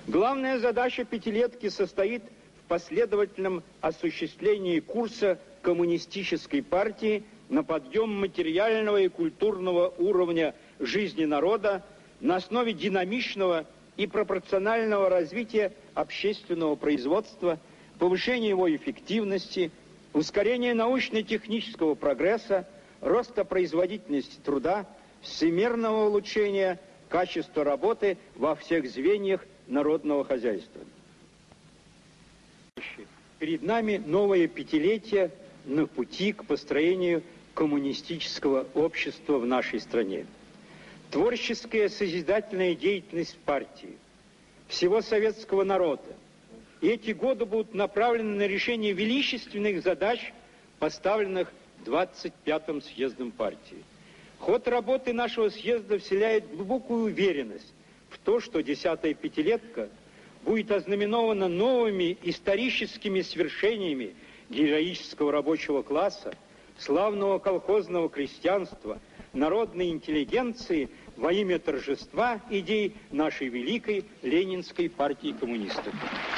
Главная задача пятилетки состоит в последовательном осуществлении курса коммунистической партии на подъем материального и культурного уровня жизни народа на основе динамичного и пропорционального развития общественного производства, повышения его эффективности, ускорения научно-технического прогресса, роста производительности труда, всемирного улучшения качества работы во всех звеньях народного хозяйства. Перед нами новое пятилетие на пути к построению коммунистического общества в нашей стране. Творческая созидательная деятельность партии, всего советского народа. И эти годы будут направлены на решение величественных задач, поставленных 25-м съездом партии. Ход работы нашего съезда вселяет глубокую уверенность в то, что 10-я пятилетка будет ознаменована новыми историческими свершениями героического рабочего класса, славного колхозного крестьянства, народной интеллигенции во имя торжества идей нашей великой Ленинской партии коммунистов.